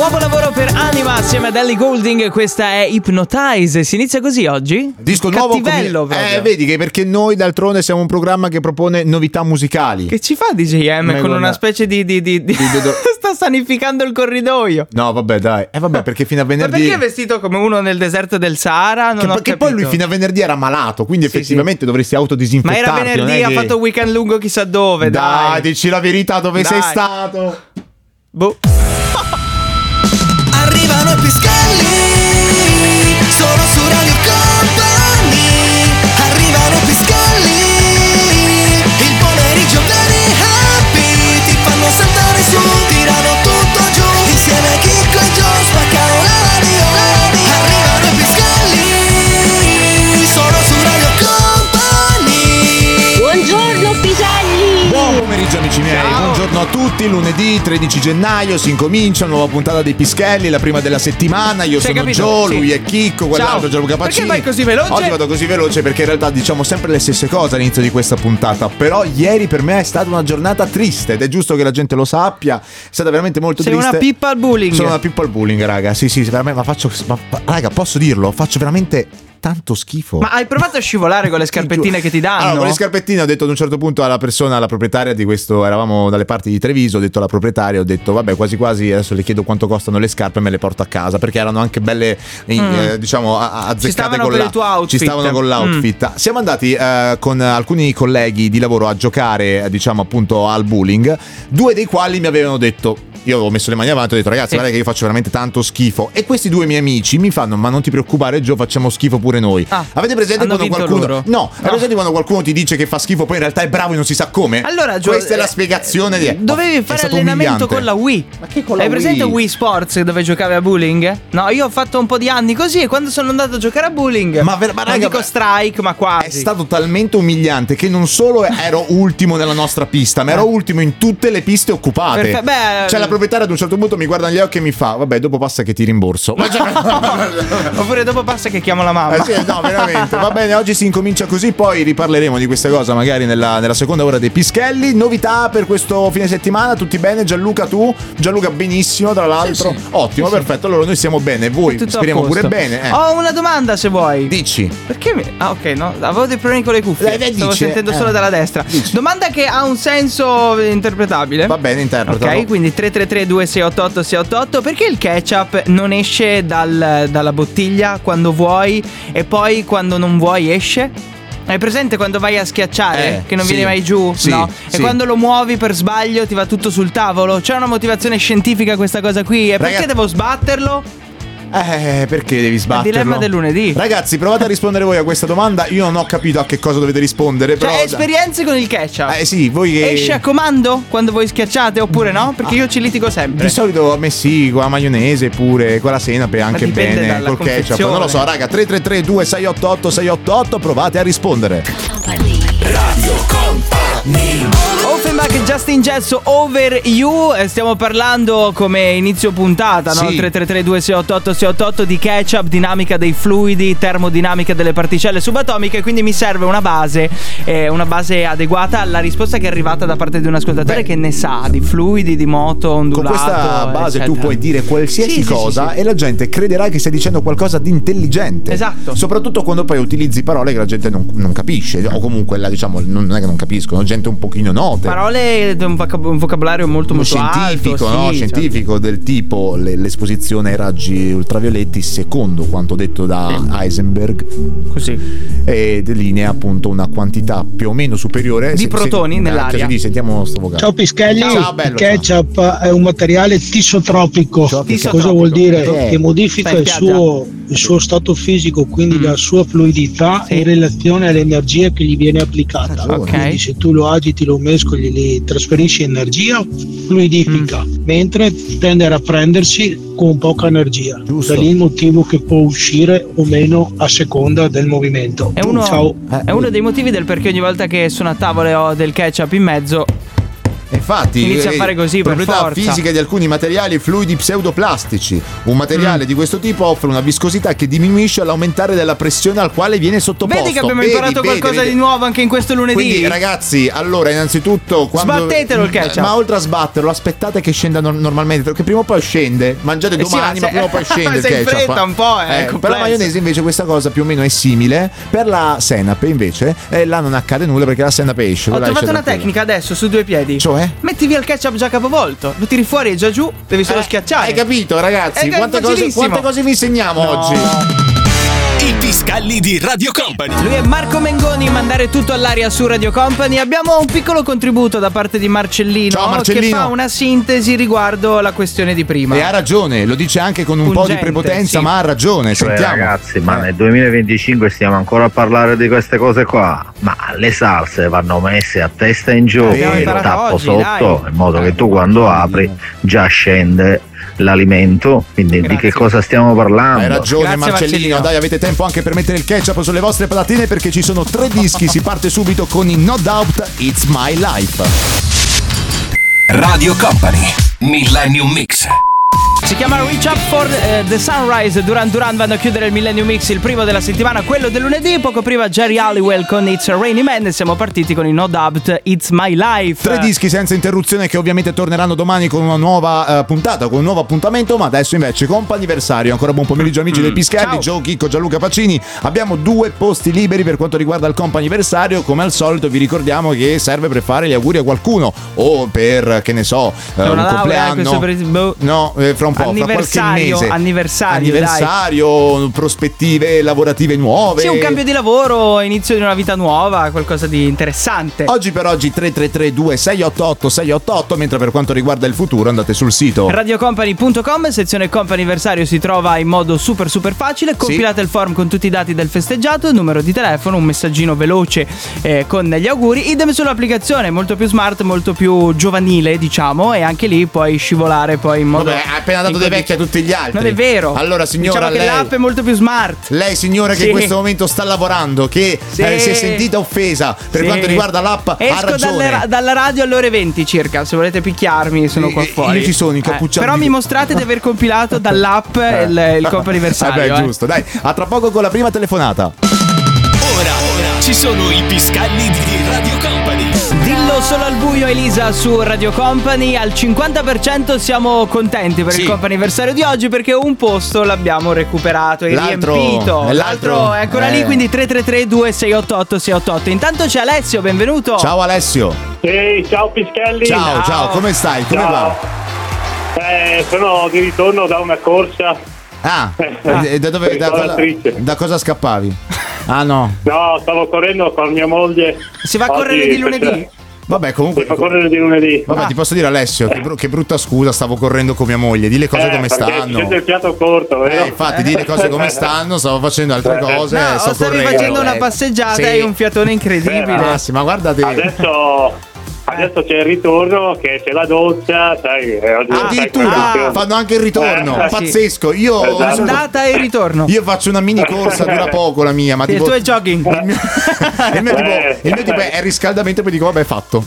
Nuovo lavoro per Anima assieme ad Ellie Goulding. Questa è Hypnotize. Si inizia così oggi? Disco nuovo. Cattivello proprio. Vedi che perché noi d'altronde siamo un programma che propone novità musicali. Che ci fa DJM con una specie di sta sanificando il corridoio. No vabbè dai. Vabbè perché fino a venerdì. Ma perché è vestito come uno nel deserto del Sahara? Che poi lui fino a venerdì era malato. Quindi effettivamente dovresti autodisinfettarti. Ma era venerdì, ha fatto un weekend lungo chissà dove. Dai, dici la verità, dove sei stato? Boh. Arrivano i Piscalli, sono su Radio Company. Arrivano i Piscalli, il pomeriggio dei happy. Ti fanno saltare su, tirano tutto giù. Insieme a Chicco e Gio spaccano la radio. Arrivano i Piscalli, sono su Radio Company. Buongiorno Piselli. Buon pomeriggio amici miei. Ciao. Buongiorno a tutti. Lunedì 13 gennaio si incomincia nuova puntata dei Pischelli, la prima della settimana. Io sono Gio, lui è Chicco, quell'altro Gianluca Pacini. Perché vai così veloce? Oggi vado così veloce perché in realtà diciamo sempre le stesse cose all'inizio di questa puntata. Però ieri per me è stata una giornata triste ed è giusto che la gente lo sappia. È stata veramente molto triste. Sei una pippa al bullying. Sono una pippa al bullying, raga. Sì, veramente, raga, posso dirlo? Faccio veramente tanto schifo. Ma hai provato a scivolare con le scarpettine che ti danno? Allora, con le scarpettine ho detto ad un certo punto alla persona, alla proprietaria di questo, eravamo dalle parti di Treviso, ho detto alla proprietaria, ho detto vabbè quasi adesso le chiedo quanto costano le scarpe e me le porto a casa, perché erano anche belle diciamo azzeccate con ci stavano con l'outfit. Siamo andati con alcuni colleghi di lavoro a giocare diciamo appunto al bowling, due dei quali mi avevano detto, io ho messo le mani avanti e ho detto ragazzi guarda che io faccio veramente tanto schifo, e questi due miei amici mi fanno ma non ti preoccupare Gio, facciamo schifo pure noi. Avete presente quando qualcuno avete presente quando qualcuno ti dice che fa schifo poi in realtà è bravo e non si sa come? Allora Gio, questa è la spiegazione dovevi fare allenamento con la Wii. Ma che con la Hai presente Wii? Wii Sports dove giocavi a bowling? No, io ho fatto un po' di anni così e quando sono andato a giocare a bowling ma non dico strike ma quasi. È stato talmente umiliante che non solo ero ultimo nella nostra pista ma ero ultimo in tutte le piste occupate. Cioè la proprietaria ad un certo punto mi guarda negli occhi e mi fa vabbè dopo passa che ti rimborso. Oppure dopo passa che chiamo la mamma. Sì, no veramente. Va bene, oggi si incomincia così, poi riparleremo di questa cosa magari nella seconda ora dei Pischelli. Novità per questo fine settimana, tutti bene? Gianluca, tu? Gianluca benissimo tra l'altro. Sì. Ottimo, perfetto, allora noi siamo bene, voi speriamo pure bene. Ho una domanda se vuoi. Dici. Perché ok, no, avevo dei problemi con le cuffie. Stavo sentendo solo dalla destra. Dici. Domanda che ha un senso interpretabile. Va bene, interpretalo. Ok, quindi 333-2688-688. Perché il ketchup non esce dalla bottiglia quando vuoi e poi quando non vuoi esce? Hai presente quando vai a schiacciare che non viene mai giù? Sì, no? E quando lo muovi per sbaglio ti va tutto sul tavolo? C'è una motivazione scientifica questa cosa qui? E perché devo sbatterlo? Perché devi sbatterlo? Il dilemma del lunedì. Ragazzi, provate a rispondere voi a questa domanda. Io non ho capito a che cosa dovete rispondere. Cioè, però esperienze con il ketchup. Sì, voi che esce a comando quando voi schiacciate oppure no? Perché io ci litigo sempre. Di solito a me sì, con la maionese pure, con la senape anche bene, col ketchup. Non lo so, raga, 333-2688-688, provate a rispondere. Radio Company. Offenbach e Justin Gesso, Over You. Stiamo parlando come inizio puntata, no? 333-2688-688 di ketchup, dinamica dei fluidi, termodinamica delle particelle subatomiche. Quindi mi serve una base adeguata alla risposta che è arrivata da parte di un ascoltatore che ne sa di fluidi, di moto ondulato. Con questa base eccetera. tu puoi dire qualsiasi cosa e la gente crederà che stai dicendo qualcosa di intelligente. Esatto. Soprattutto quando poi utilizzi parole che la gente non capisce, o comunque diciamo non è che non capiscono, gente un pochino note. Parole, un vocabolario molto scientifico, alto, no? Scientifico, del tipo l'esposizione ai raggi ultravioletti, secondo quanto detto da Heisenberg, così, e delinea appunto una quantità più o meno superiore di protoni nell'aria. Così, sentiamo sto vocabolo. Ciao Pischelli, il ketchup è un materiale tisotropico. Cosa vuol dire? Che modifica il suo stato fisico, quindi la sua fluidità in relazione all'energia che gli viene applicata. Quindi se tu lo agiti, lo mescoli, li trasferisci energia, fluidifica, mentre tende a prendersi con poca energia. Da lì il motivo che può uscire o meno a seconda del movimento. È uno dei motivi del perché ogni volta che sono a tavola e ho del ketchup in mezzo infatti inizia a fare così per proprietà forza. fisiche di alcuni materiali e fluidi pseudoplastici. Un materiale di questo tipo offre una viscosità che diminuisce all'aumentare della pressione al quale viene sottoposto. Vedi che abbiamo imparato qualcosa di nuovo anche in questo lunedì. Quindi ragazzi, allora innanzitutto sbattetelo il ketchup. Ma oltre a sbatterlo, aspettate che scenda normalmente, perché prima o poi scende. Mangiate domani, ma prima o poi scende il ketchup. In fretta un po', per la maionese invece questa cosa più o meno è simile. Per la senape invece là non accade nulla, perché la senape esce. Ho trovato una tecnica adesso su 2 piedi. Cioè? Metti via il ketchup già capovolto, lo tiri fuori e già giù, devi solo schiacciare. Hai capito, ragazzi? Quante cose vi insegniamo oggi? I Piscalli di Radio Company. Lui è Marco Mengoni, mandare tutto all'aria su Radio Company. Abbiamo un piccolo contributo da parte di Marcellino, Ciao, Marcellino, che fa una sintesi riguardo la questione di prima. E ha ragione, lo dice anche con un po' di prepotenza, sì. Ma ha ragione. Cioè, sentiamo. ragazzi, ma nel 2025 stiamo ancora a parlare di queste cose qua. Ma le salse vanno messe a testa in giù e il tappo oggi, sotto, dai. in modo che tu quando apri già scende l'alimento. Quindi di che cosa stiamo parlando? Hai ragione. Grazie, Marcellino, dai, avete tempo anche per mettere il ketchup sulle vostre patatine, perché ci sono 3 dischi. Si parte subito con i No Doubt It's My Life. Radio Company Millennium Mix. Si chiama Reach Up for the Sunrise. Duran Duran vanno a chiudere il Millennium Mix, il primo della settimana, quello del lunedì. Poco prima Jerry Halliwell con It's a Rainy Man. E siamo partiti con i No Doubt It's My Life. 3 dischi senza interruzione che ovviamente torneranno domani con una nuova puntata, con un nuovo appuntamento. Ma adesso invece comp'anniversario. Ancora buon pomeriggio amici dei Piscalli. Joe, Chicco, Gianluca Pacini. Abbiamo 2 posti liberi per quanto riguarda il comp'anniversario. Come al solito vi ricordiamo che serve per fare gli auguri a qualcuno, o per, che ne so, un compleanno. No, fra un po', fra qualche mese. Anniversario, prospettive lavorative nuove. Sì, un cambio di lavoro, inizio di una vita nuova, qualcosa di interessante. Oggi per oggi 333-2688-688, mentre per quanto riguarda il futuro andate sul sito radiocompany.com, sezione comp'anniversario si trova in modo super facile. Compilate il form con tutti i dati del festeggiato, il numero di telefono, un messaggino veloce con gli auguri. Idem sull'applicazione, molto più smart, molto più giovanile, diciamo, e anche lì puoi scivolare poi in modo... Vabbè, ha appena dato dei vecchi a tutti gli altri. Non è vero. Allora signora, diciamo che l'app è molto più smart. Lei signora che in questo momento sta lavorando, che si è sentita offesa per quanto riguarda l'app, ha ragione. Esco dalla radio alle ore 20 circa. Se volete picchiarmi sono qua fuori. Io ci sono incappucciato. Però mi mostrate di aver compilato dall'app il comp'anniversario. Vabbè, giusto. Dai, a tra poco con la prima telefonata. Ora ci sono i Piscalli di Radio Company. Dillo solo al buio, Elisa, su Radio Company. Al 50% siamo contenti per il comp'anniversario di oggi, perché un posto l'abbiamo recuperato e riempito. L'altro è ancora lì, quindi 333-2688-688. Intanto c'è Alessio, benvenuto. Ciao Alessio. Ehi, ciao Piscalli. Ciao, come stai? Come va? Sono di ritorno da una corsa. Da cosa scappavi? Ah no, stavo correndo con mia moglie. Si va a correre di lunedì? Vabbè, comunque. Si fa correre di lunedì. Vabbè, ti posso dire, Alessio, che brutta scusa, stavo correndo con mia moglie. Di le cose come stanno. C'è il fiato corto, vero? Infatti, di le cose come stanno, stavo facendo altre cose. Stavi facendo una passeggiata e un fiatone incredibile. Ma guardate. Adesso c'è il ritorno, che c'è la doccia, sai. Addirittura fanno anche il ritorno. Pazzesco. Io andata e ritorno. Io faccio una mini corsa, dura poco la mia, ma tipo, il tuo è jogging. Il mio tipo è riscaldamento, poi dico vabbè, fatto.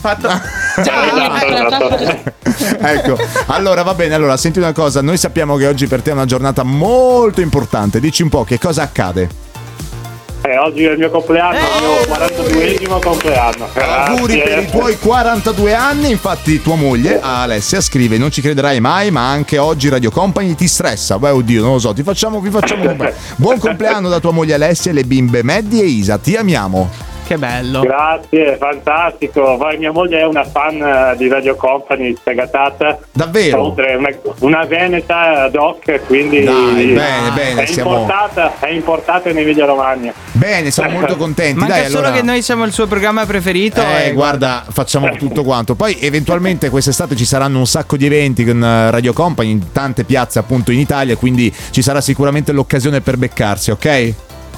Ecco, allora va bene. Allora senti una cosa, noi sappiamo che oggi per te è una giornata molto importante. Dici un po' che cosa accade. Oggi è il mio compleanno, il mio 42esimo compleanno. Auguri per i tuoi 42 anni. Infatti tua moglie Alessia scrive: non ci crederai mai, ma anche oggi Radio Company ti stressa. Beh, oddio, non lo so, vi facciamo buon compleanno da tua moglie Alessia e le bimbe Maddie e Isa, ti amiamo. Che bello. Grazie, fantastico. Poi mia moglie è una fan di Radio Company sfegatata. Davvero? Oltre una veneta doc, quindi bene, è importata in Emilia Romagna. Bene, siamo molto contenti. Manca dai, solo allora, che noi siamo il suo programma preferito. Guarda, facciamo tutto quanto. Poi eventualmente quest'estate ci saranno un sacco di eventi con Radio Company in tante piazze appunto in Italia, quindi ci sarà sicuramente l'occasione per beccarsi, ok?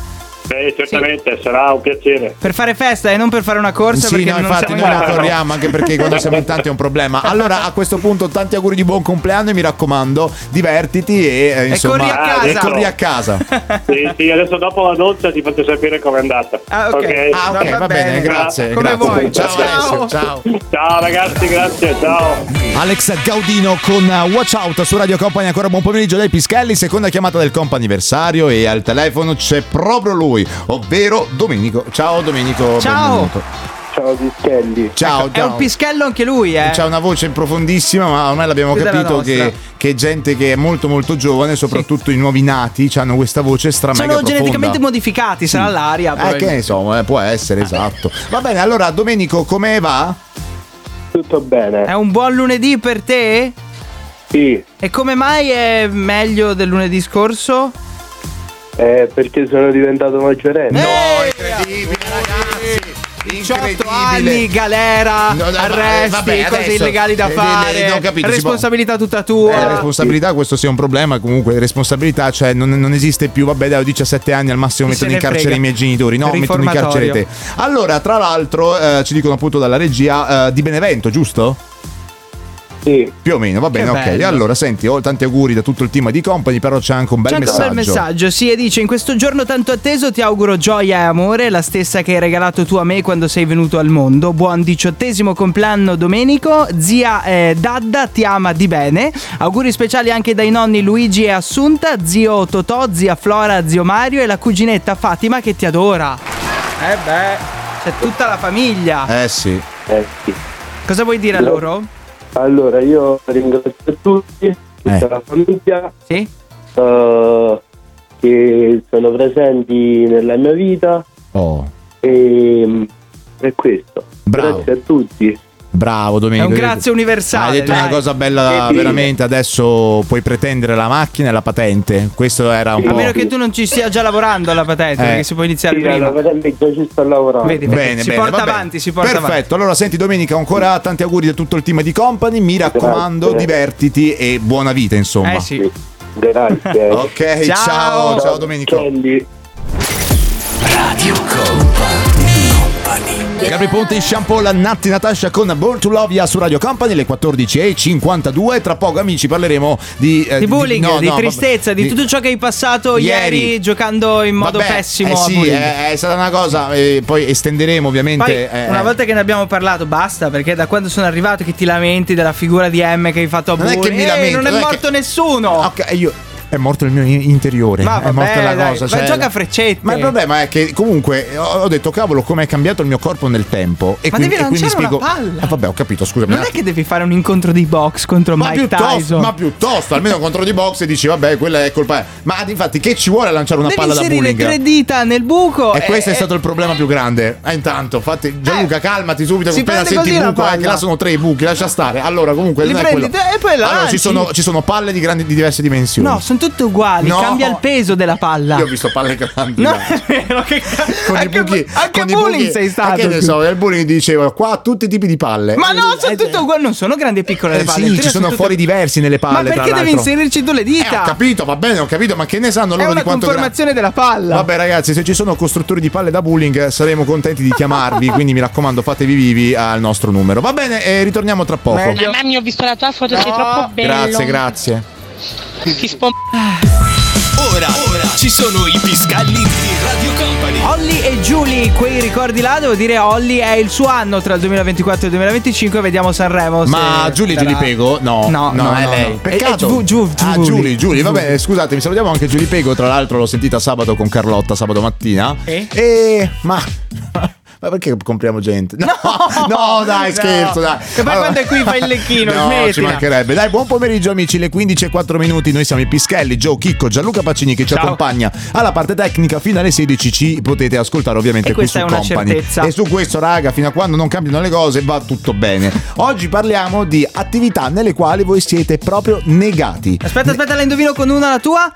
Beh, certamente, sarà un piacere. Per fare festa e non per fare una corsa. Sì, perché no, non infatti siamo noi in la grado. corriamo, anche perché quando siamo in tanti è un problema. Allora, a questo punto, tanti auguri di buon compleanno e mi raccomando, divertiti e insomma, corri a casa. Sì, adesso dopo la doccia ti faccio sapere com'è andata. Ok, va bene, grazie. Come grazie. vuoi. Ciao Alessio, ciao. Ciao ragazzi, grazie, ciao. Alex Gaudino con Watch Out su Radio Company. Ancora buon pomeriggio dai Pischelli, seconda chiamata del comp'anniversario e al telefono c'è proprio lui, ovvero Domenico. Ciao Domenico, Ciao. benvenuto. Ciao Pischelli. Ciao, È un pischello anche lui, C'ha una voce profondissima, ma ormai l'abbiamo Più della capito nostra. che gente che è molto molto giovane, soprattutto i nuovi nati, hanno questa voce mega Sono profonda. geneticamente modificati, sarà l'aria. Che ne so, può essere, esatto. Va bene, allora Domenico, come va? Tutto bene. È un buon lunedì per te? Sì, E come mai è meglio del lunedì scorso? perché sono diventato maggiorenne. Incredibile, ragazzi! 18 anni, galera, arresti, vabbè, cose adesso, illegali da fare, non ho capito, si responsabilità tutta tua. Responsabilità, questo sia un problema. Comunque, responsabilità, cioè non esiste più. Vabbè, dai, ho 17 anni, al massimo Chi mettono se in ne carcere frega. i miei genitori. No, mettono in carcere te. Allora, tra l'altro, ci dicono appunto dalla regia di Benevento, giusto? Sì. Più o meno, va bene, ok. bello. Allora, senti, ho tanti auguri da tutto il team di Company, però c'è anche un bel C'è anche messaggio. un bel messaggio, sì, e dice: in questo giorno tanto atteso ti auguro gioia e amore, la stessa che hai regalato tu a me quando sei venuto al mondo. Buon 18° compleanno Domenico, zia Dadda ti ama di bene. Auguri speciali anche dai nonni Luigi e Assunta, zio Totò, zia Flora, zio Mario e la cuginetta Fatima che ti adora. C'è tutta la famiglia. Sì. Sì. Cosa vuoi dire a loro? Allora, io ringrazio tutti, tutta la famiglia, Sì? che sono presenti nella mia vita e questo. Bravo. Grazie a tutti. Bravo Domenico. È un grazie universale. Hai detto dai. una cosa bella, Sì. veramente. Adesso puoi pretendere la macchina e la patente. Questo era un A po'. meno che tu non ci stia già lavorando alla patente, perché si può iniziare Sì, prima. già ci sto lavorando. Vedi, Bene, si bene, porta va bene. avanti, si porta Perfetto, avanti. allora senti Domenica, ancora tanti auguri da tutto il team di Company. Mi raccomando, Grazie. divertiti e buona vita, insomma. Sì. Grazie. Ok, ciao Domenico. Pischelli. Radio Company. Gabri Ponte, Shampoo, la Natti Natasha con Born to Love Ya su Radio Company, le 14:52. Tra poco, amici, parleremo di bullying, di tristezza, di tutto ciò che hai passato ieri giocando in modo pessimo. a Sì, bullying. è stata una cosa, poi estenderemo ovviamente. Poi, una volta che ne abbiamo parlato, basta, perché da quando sono arrivato che ti lamenti della figura di M che hai fatto a Non è bullying. che mi lamento, non è non è morto che- nessuno. Ok, è morto il mio interiore. Ma è morta vabbè, la dai, cosa. ma gioca a freccette. Ma il problema è che comunque ho detto, cavolo, come è cambiato il mio corpo nel tempo. E Ma quindi, devi e quindi lanciare spiego. una palla. Vabbè, ho capito, scusami. Non è che devi fare un incontro di box contro Mike Tyson. Ma piuttosto, almeno contro di box e dici, vabbè, quella è colpa. Ma infatti, che ci vuole a lanciare una Devi palla da inserire bullying? 3 dita nel buco. E questo è stato il problema più grande. Intanto, infatti, Gianluca, calmati subito. si Appena prende senti così la buco, palla. che là sono 3 buchi, lascia stare. Allora, comunque, Li non è prendi quello. te e poi la allora, lanci. ci sono palle di diverse dimensioni. No, sono tutte uguali. No. Cambia il peso della palla. Io ho visto palle grandi. No, dai. è vero che Con anche, i buchi, anche con i bullying buchi. sei stato. Ma che ne so, il bullying diceva qua tutti i tipi di palle. Ma no, sono tutte uguali, non sono grandi e piccole le palle. Sì, in ci teoria sono tutte- fuori diversi nelle palle. Ma perché tra devi l'altro. inserirci tu le dita? Ho capito, va bene, ho capito, ma che ne sanno È loro una di quanto conformazione della palla. Vabbè ragazzi, se ci sono costruttori di palle da bullying saremo contenti di chiamarvi, quindi mi raccomando fatevi vivi al nostro numero. Va bene, ritorniamo tra poco. Meglio. Mamma mia, ho visto la tua foto, sei troppo bello. Grazie. Ti spom- Ora ci sono i Piscalli di Radio Company. Olli e Giulia, quei ricordi là, devo dire Olli è il suo anno tra il 2024 e il 2025, vediamo Sanremo. Ma Giulia Giulipego? No, è lei. Peccato. Giulia, va bene, scusatemi, salutiamo anche Giulipego, tra l'altro l'ho sentita sabato con Carlotta, sabato mattina. Ma perché compriamo gente? No, dai, scherzo, dai. Che poi quando è qui fai il lecchino, no, smettila. ci mancherebbe. Dai, buon pomeriggio amici, le 15:04. Noi siamo i Pischelli, Joe, Chicco, Gianluca Pacini che ci Ciao. accompagna alla parte tecnica fino alle 16. Ci potete ascoltare ovviamente E qui questa su è una Company. certezza. E su questo, raga, fino a quando non cambiano le cose va tutto bene. Oggi parliamo di attività nelle quali voi siete proprio negati. Aspetta, la indovino con una la tua?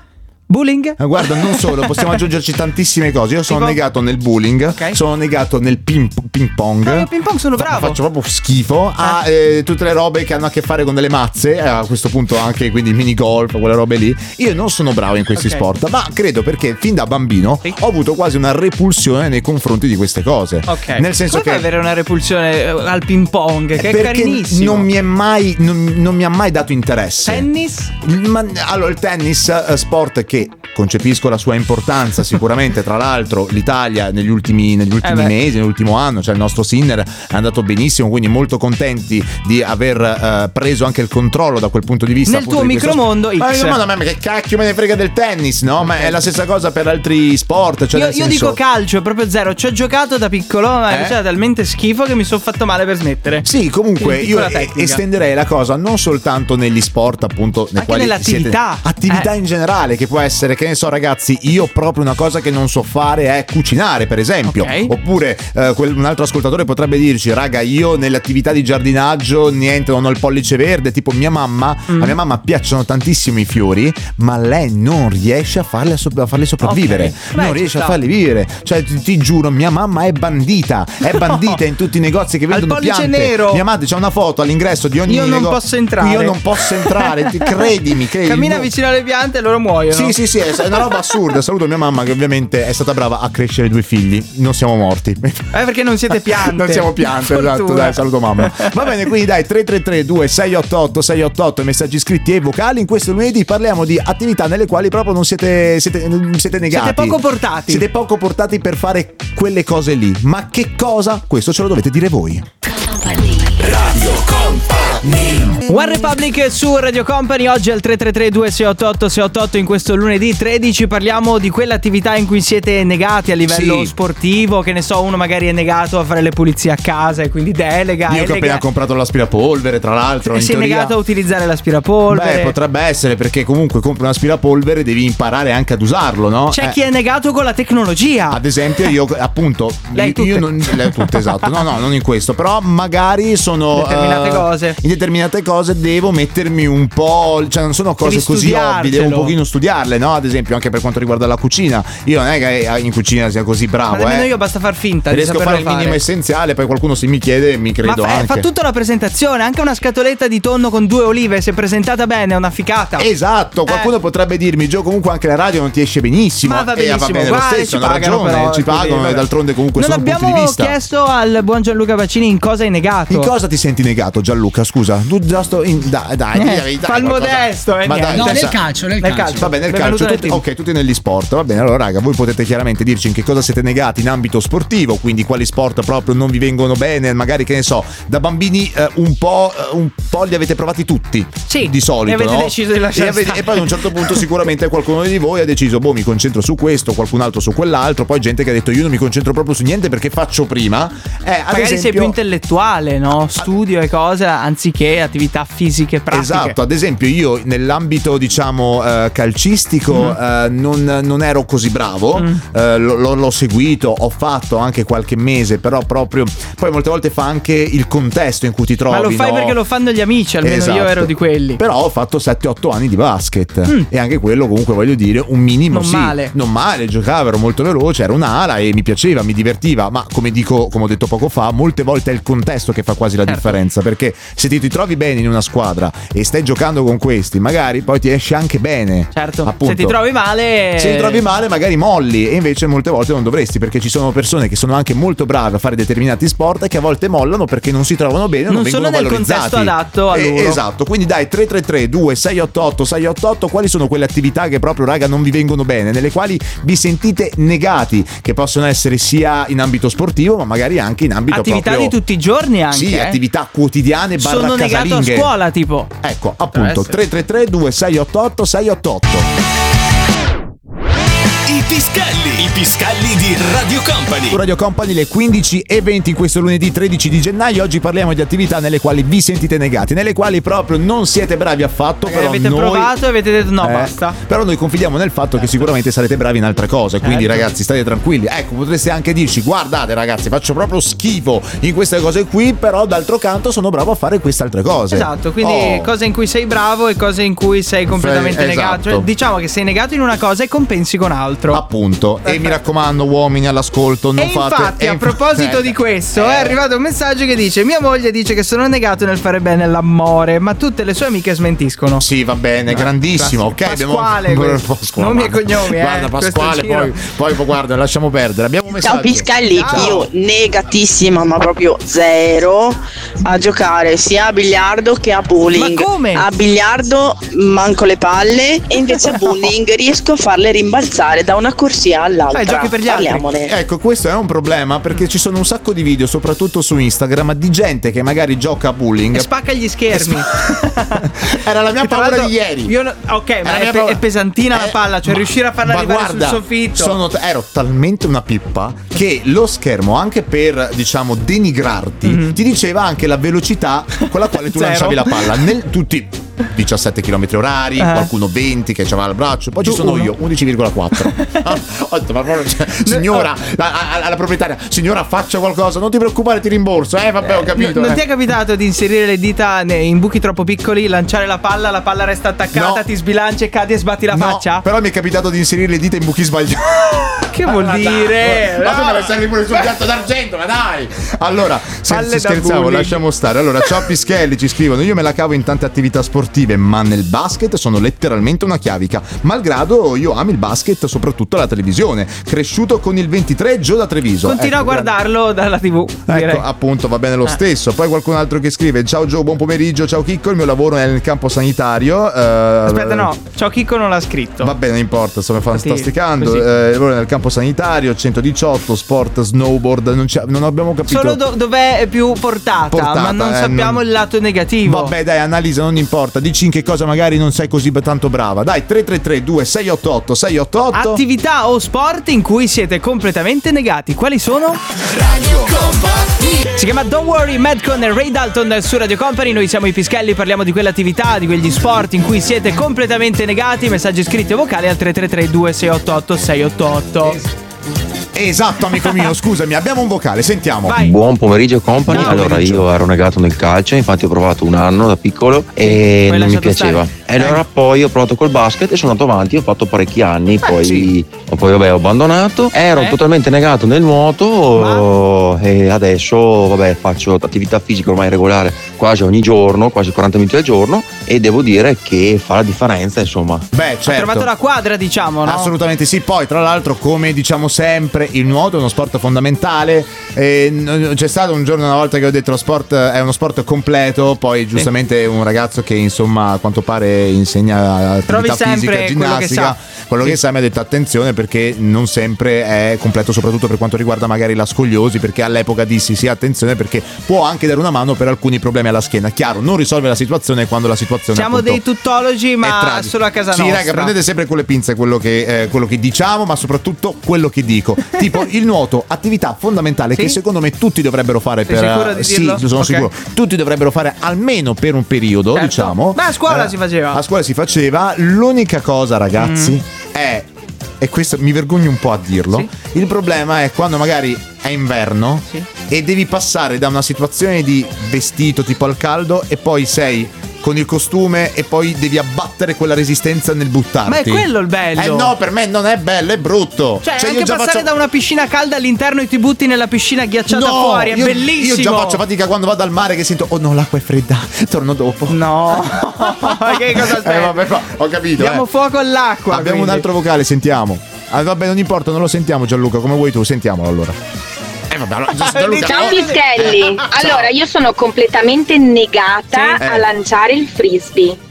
Bowling? Guarda, non solo, possiamo aggiungerci tantissime cose. Io sono negato nel bowling, sono negato nel ping pong. No, io ping pong sono bravo. Faccio proprio schifo a tutte le robe che hanno a che fare con delle mazze, a questo punto anche quindi il mini golf, quelle robe lì. Io non sono bravo in questi sport, ma credo perché fin da bambino ho avuto quasi una repulsione nei confronti di queste cose. Nel senso che avere una repulsione al ping pong, che è carinissimo. Non mi ha mai dato interesse. Tennis? Allora, il tennis, sport che concepisco la sua importanza sicuramente. Tra l'altro l'Italia negli ultimi mesi, nell'ultimo anno, cioè il nostro Sinner è andato benissimo, quindi molto contenti di aver preso anche il controllo da quel punto di vista. Nel tuo micromondo X. Ma che cacchio me ne frega del tennis, no? Ma è la stessa cosa per altri sport, cioè io dico calcio, proprio zero. Ci ho giocato da piccolo, ma faceva talmente schifo che mi sono fatto male per smettere. Sì, comunque io estenderei la cosa non soltanto negli sport, appunto, nei quali nell'attività attività in generale, che può essere, che ne so ragazzi, io proprio una cosa che non so fare è cucinare, per esempio. Oppure un altro ascoltatore potrebbe dirci: raga, io nelle attività di giardinaggio niente, non ho il pollice verde. Tipo a mia mamma piacciono tantissimo i fiori, ma lei non riesce a farli sopravvivere. Non riesce a farli vivere. Cioè ti giuro, mia mamma è bandita in tutti i negozi che vendono piante. Nero. Mia madre c'ha una foto all'ingresso di ogni negozio. Io non posso entrare, credimi. Cammina vicino alle piante e loro muoiono. Sì, è una roba assurda. Saluto mia mamma, che ovviamente è stata brava a crescere 2 figli. Non siamo morti. Perché non siete piante. Non siamo piante, esatto. Dai, saluto mamma. Va bene, quindi dai, 333-2688-688 i messaggi scritti e vocali. In questo lunedì parliamo di attività nelle quali proprio non siete negati. Siete poco portati per fare quelle cose lì. Ma che cosa? Questo ce lo dovete dire voi. Radio Company. One Republic su Radio Company. Oggi al 333-2688-688. In questo lunedì 13 parliamo di quell'attività in cui siete negati a livello sportivo. Che ne so, uno magari è negato a fare le pulizie a casa e quindi delega. Io che ho appena comprato l'aspirapolvere, tra l'altro. E sei negato a utilizzare l'aspirapolvere. Potrebbe essere, perché comunque compri un aspirapolvere, devi imparare anche ad usarlo, no? C'è chi è negato con la tecnologia. Ad esempio io appunto lei tutte, esatto. No, non in questo, però magari sono in determinate cose devo mettermi un po', cioè non sono cose così ovvie, devo un pochino studiarle, no? Ad esempio anche per quanto riguarda la cucina. Io non è che in cucina sia così bravo, ma nemmeno io, basta far finta riesco a fare il minimo essenziale, poi qualcuno se mi chiede mi credo anche. Fa tutta la presentazione, anche una scatoletta di tonno con 2 olive, se presentata bene è una ficata. Esatto, qualcuno potrebbe dirmi: Gio, comunque anche la radio non ti esce benissimo. Ma va benissimo, va bene lo stesso, hanno ragione, ci pagano e d'altronde comunque sono punti di vista. Non abbiamo chiesto al buon Gianluca Bacini in cosa è negato. In cosa ti senti negato, Gianluca? Scusa, tu dai, fa il modesto, nel calcio. Vabbè, nel calcio tutti negli sport. Va bene, allora raga, voi potete chiaramente dirci in che cosa siete negati in ambito sportivo, quindi quali sport proprio non vi vengono bene, magari, che ne so, da bambini un po' li avete provati tutti. Sì, di solito, e avete deciso di lasciare e poi ad un certo punto sicuramente qualcuno di voi ha deciso: mi concentro su questo, qualcun altro su quell'altro. Poi gente che ha detto: io non mi concentro proprio su niente perché faccio prima. Magari sei più intellettuale, no? Studio e cose anziché attività fisiche pratiche. Esatto, ad esempio io nell'ambito diciamo calcistico non ero così bravo, l'ho seguito, ho fatto anche qualche mese, però proprio poi molte volte fa anche il contesto in cui ti trovi. Ma lo fai perché lo fanno gli amici, almeno io ero di quelli. Però ho fatto 7-8 anni di basket e anche quello comunque voglio dire un minimo non male, giocavo, ero molto veloce, ero un'ala e mi piaceva, mi divertiva, ma come ho detto poco fa, molte volte è il contesto che fa quasi la differenza, perché se ti trovi bene in una squadra e stai giocando con questi, magari poi ti esce anche bene. Certo, appunto. Se ti trovi male magari molli, e invece molte volte non dovresti, perché ci sono persone che sono anche molto brave a fare determinati sport e che a volte mollano perché non si trovano bene, non vengono valorizzati. Non sono nel contesto adatto a loro. Esatto, quindi dai, 333-2688-688 quali sono quelle attività che proprio raga non vi vengono bene, nelle quali vi sentite negati, che possono essere sia in ambito sportivo ma magari anche in ambito attività proprio di tutti i giorni, anche attività quotidiane barra sono casalinghe. Negato a scuola, tipo, ecco, appunto, 333-2688-688. I Piskelli di Radio Company. Su Radio Company le 15:20 questo lunedì 13 di gennaio. Oggi parliamo di attività nelle quali vi sentite negati, nelle quali proprio non siete bravi affatto. Però avete provato e avete detto no, basta. Però noi confidiamo nel fatto che sicuramente sarete bravi in altre cose. Quindi ragazzi, state tranquilli. Ecco, potreste anche dirci: guardate ragazzi, faccio proprio schifo in queste cose qui, però d'altro canto sono bravo a fare queste altre cose. Esatto, quindi cose in cui sei bravo e cose in cui sei completamente negato. Cioè, diciamo che sei negato in una cosa e compensi con altro. Appunto. E mi raccomando, uomini all'ascolto, non fate. Infatti, a proposito di questo, è arrivato un messaggio che dice: mia moglie dice che sono negato nel fare bene l'amore, ma tutte le sue amiche smentiscono. Sì, va bene, grandissimo. Ok, Pasquale, nomi e cognomi. Guarda, Pasquale, poi guarda, lasciamo perdere. Abbiamo un messaggio. Ciao Piskelli, io negatissima, ma proprio zero a giocare sia a biliardo che a bowling. Ma come? A biliardo manco le palle e invece a bowling riesco a farle rimbalzare da una corsia all'altra. Giochi per gli altri. Parliamone. Ecco, questo è un problema perché ci sono un sacco di video, soprattutto su Instagram, di gente che magari gioca a bowling e spacca gli schermi. Era la mia paura di ieri. Ok, ma è pesantina la palla, cioè riuscire a farla arrivare sul soffitto. Ero talmente una pippa che lo schermo, anche per diciamo denigrarti, ti diceva anche la velocità con la quale tu lanciavi la palla. Tutti 17 km orari, qualcuno 20 che c'aveva il braccio, poi ci sono io 11,4. Ma proprio, signora, alla proprietaria, signora, faccia qualcosa, non ti preoccupare, ti rimborso. Vabbè, ho capito. Non ti è capitato di inserire le dita in buchi troppo piccoli, lanciare la palla resta attaccata, ti sbilanci e cadi e sbatti la faccia? Però mi è capitato di inserire le dita in buchi sbagliati. Che vuol dire? Ma tu me la servi pure sul piatto d'argento, ma dai! Allora, se scherzavo, lasciamo stare. Allora, ciao Piskelli, ci scrivono: io me la cavo in tante attività sportive, ma nel basket sono letteralmente una chiavica. Malgrado io amo il basket, soprattutto la televisione. Cresciuto con il 23 Gio da Treviso. Continua a guardarlo dalla TV. Ecco, appunto, va bene lo stesso. Poi qualcun altro che scrive: ciao Gio, buon pomeriggio, ciao Chicco, il mio lavoro è nel campo sanitario. Aspetta, no, ciao Chicco non l'ha scritto. Va bene, non importa, sto fantasticando. Lavoro nel campo sanitario, 118, sport, snowboard, non abbiamo capito. Solo dov'è più portata, ma non sappiamo il lato negativo. Vabbè, dai, Annalisa, non importa, dici in che cosa magari non sei così tanto brava. Dai, 333-2688-688. Attività o sport in cui siete completamente negati. Quali sono? Radio Company. Si chiama Don't Worry, Madcon e Ray Dalton su Radio Company. Noi siamo i Piskelli, parliamo di quell'attività, di quegli sport in cui siete completamente negati. Messaggi scritti o vocali al 333-2688-688. Esatto, amico mio, scusami, abbiamo un vocale, sentiamo. Vai. Buon pomeriggio Company. Allora, io ero negato nel calcio, infatti ho provato un anno da piccolo e non mi piaceva. E allora poi ho provato col basket e sono andato avanti, ho fatto parecchi anni, poi vabbè, ho abbandonato. Ero totalmente negato nel nuoto e adesso faccio attività fisica ormai regolare quasi ogni giorno, quasi 40 minuti al giorno, e devo dire che fa la differenza, insomma. Beh, certo. Hai trovato la quadra, diciamo, no? Assolutamente sì. Poi tra l'altro, come diciamo sempre, il nuoto è uno sport fondamentale. C'è stato un giorno, una volta, che ho detto lo sport è uno sport completo. Poi giustamente un ragazzo che insomma a quanto pare insegna attività fisica, ginnastica, quello che sa mi ha detto attenzione perché non sempre è completo, soprattutto per quanto riguarda magari la scoliosi, perché all'epoca dissi sì, attenzione, perché può anche dare una mano per alcuni problemi alla schiena. Chiaro, non risolve la situazione quando la situazione siamo dei tuttologi, ma solo a casa nostra. Sì, raga, prendete sempre con le pinze quello che diciamo, ma soprattutto quello che dico. Tipo il nuoto, attività fondamentale che secondo me tutti dovrebbero fare. Sei sicuro di dirlo? Sì, sono sicuro. Tutti dovrebbero fare almeno per un periodo, diciamo. Ma a scuola si faceva. A scuola si faceva. L'unica cosa, ragazzi, è, e questo mi vergogno un po' a dirlo, il problema è quando magari è inverno e devi passare da una situazione di vestito tipo al caldo e poi sei con il costume e poi devi abbattere quella resistenza nel buttarti. Ma è quello il bello. No, per me non è bello, è brutto. Cioè anche io già passare da una piscina calda all'interno e ti butti nella piscina ghiacciata fuori, è bellissimo. Io già faccio fatica quando vado al mare, che sento oh no, l'acqua è fredda, torno dopo. No. Che cosa aspetti? Vabbè, ho capito. Diamo fuoco all'acqua. Abbiamo un altro vocale, sentiamo. Vabbè, non importa, non lo sentiamo, Gianluca, come vuoi tu, sentiamolo allora. Ciao Piskelli. Allora, io sono completamente negata a lanciare il frisbee.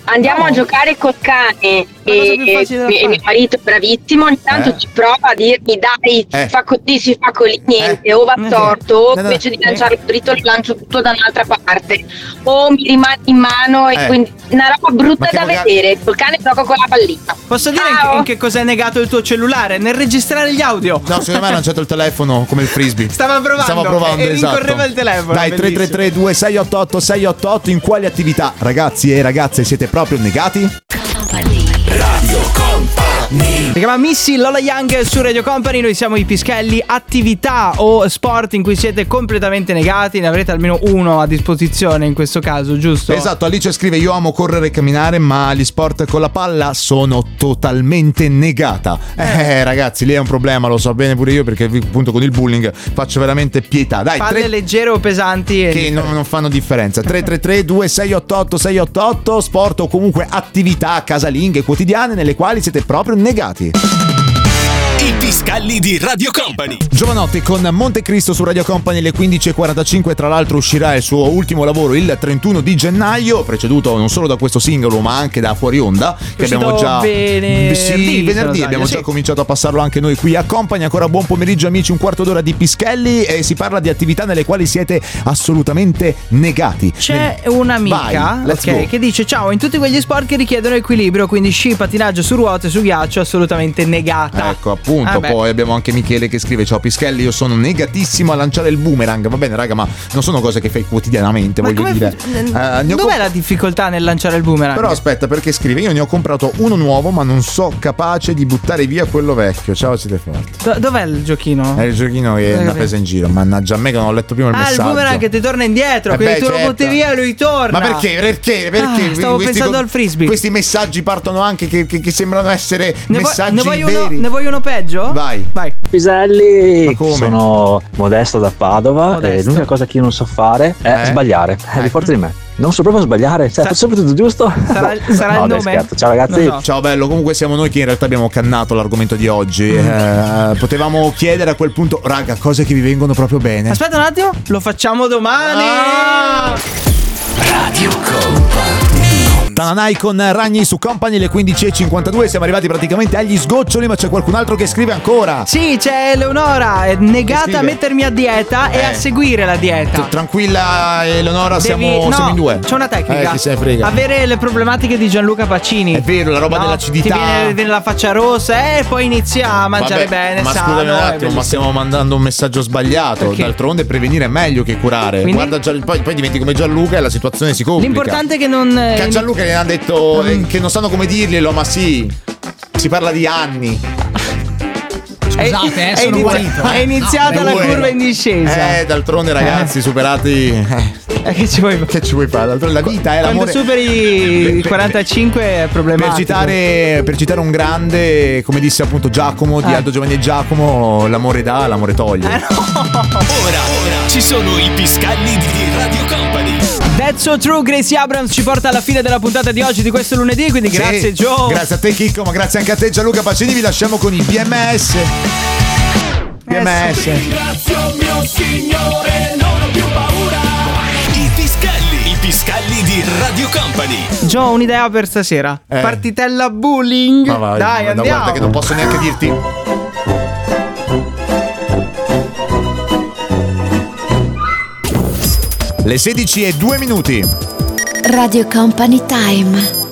andiamo a giocare col cane e mio marito è bravissimo, ogni tanto ci prova a dirmi dai, si fa così, si fa così, niente, o va torto, o invece di lanciarlo dritto lo lancio tutto da un'altra parte, o mi rimane in mano e quindi una roba brutta da vedere. Col cane gioco con la pallina. Posso dire in che cosa è negato il tuo cellulare? Nel registrare gli audio. No, secondo me ha lanciato il telefono come il frisbee. Stava provando e esatto. rincorreva il telefono. Dai, 333 2688 688. In quali attività, ragazzi e ragazze, siete proprio negati? Radio Company. Si chiama Missy Lola Young su Radio Company. Noi siamo i Pischelli. Attività o sport in cui siete completamente negati. Ne avrete almeno uno a disposizione in questo caso, giusto? Esatto, Alice scrive: io amo correre e camminare, ma gli sport con la palla sono totalmente negata. Ragazzi, lì è un problema, lo so bene pure io, perché appunto con il bullying faccio veramente pietà. Dai, palle leggere o pesanti che non fanno differenza. 333 2688 688. Sport o comunque attività casalinghe quotidiane nelle quali siete proprio negati. I Pischelli di Radio Company. Giovanotti con Montecristo su Radio Company alle 15.45. Tra l'altro uscirà il suo ultimo lavoro il 31 di gennaio, preceduto non solo da questo singolo ma anche da Fuori Onda, che abbiamo già venerdì abbiamo già cominciato a passarlo anche noi qui a Company. Ancora buon pomeriggio amici, un quarto d'ora di Pischelli e si parla di attività nelle quali siete assolutamente negati. C'è un'amica che dice: ciao, in tutti quegli sport che richiedono equilibrio, quindi sci, patinaggio su ruote, su ghiaccio, assolutamente negata. Ecco, appunto. Poi abbiamo anche Michele che scrive: ciao Pischelli, io sono negatissimo a lanciare il boomerang. Va bene raga, ma non sono cose che fai quotidianamente, voglio dire. Dov'è la difficoltà nel lanciare il boomerang? Però aspetta, perché scrive: io ne ho comprato uno nuovo ma non so capace di buttare via quello vecchio. Ciao, siete forti. Dov'è il giochino? È il giochino che è una presa in giro. Mannaggia a me che non ho letto prima il messaggio. Il boomerang che ti torna indietro, quindi tu lo butti via e lui torna. Ma perché? Stavo pensando al frisbee. Questi messaggi partono anche che sembrano essere messaggi veri. Ne vuoi uno peggio? Vai. Piselli, sono Modesto da Padova. E l'unica cosa che io non so fare è sbagliare. Di forza di me. Non so proprio sbagliare, faccio sempre tutto giusto. Sarà il nome? Scherzo. Ciao ragazzi. So. Ciao bello, comunque siamo noi che in realtà abbiamo cannato l'argomento di oggi. Potevamo chiedere a quel punto: raga, cose che vi vengono proprio bene. Aspetta un attimo, lo facciamo domani. Radio Company. Tananai con Ragni su Company, le 15.52. Siamo arrivati praticamente agli sgoccioli, ma c'è qualcun altro che scrive ancora. Sì, c'è Eleonora, è negata a mettermi a dieta e a seguire la dieta. Tranquilla Eleonora, siamo in due. C'è una tecnica. Chi se ne frega. Avere le problematiche di Gianluca Pacini. È vero, la roba dell'acidità. Ti viene la faccia rossa e poi inizia a mangiare bene, ma sano. Scusami un attimo, ma stiamo mandando un messaggio sbagliato. Perché? D'altronde prevenire è meglio che curare. Quindi? Guarda, poi diventi come Gianluca e la situazione si complica. L'importante è che non... Che a Gianluca gli hanno detto che non sanno come dirglielo, ma sì, si parla di anni. Scusate, sono guarito. È iniziata la curva in discesa. D'altronde ragazzi, superati. Che ci vuoi fare? D'altronde la vita è l'amore. Quando superi i 45 è problematico. Per citare un grande, come disse appunto Giacomo, di Aldo Giovanni e Giacomo, l'amore dà, l'amore toglie. Ora ci sono i Pischelli di Radio Company. That's so true. Gracie Abrams ci porta alla fine della puntata di oggi, di questo lunedì, quindi grazie Gio. Grazie a te Chicco, ma grazie anche a te Gianluca Pacini. Vi lasciamo con i BMS. Ringrazio mio Signore, non ho più paura. I Pischelli di Radio Company. Gio, un'idea per stasera. Partitella bullying. Dai, andiamo. Guarda che non posso neanche dirti. Le 16:02. Radio Company Time.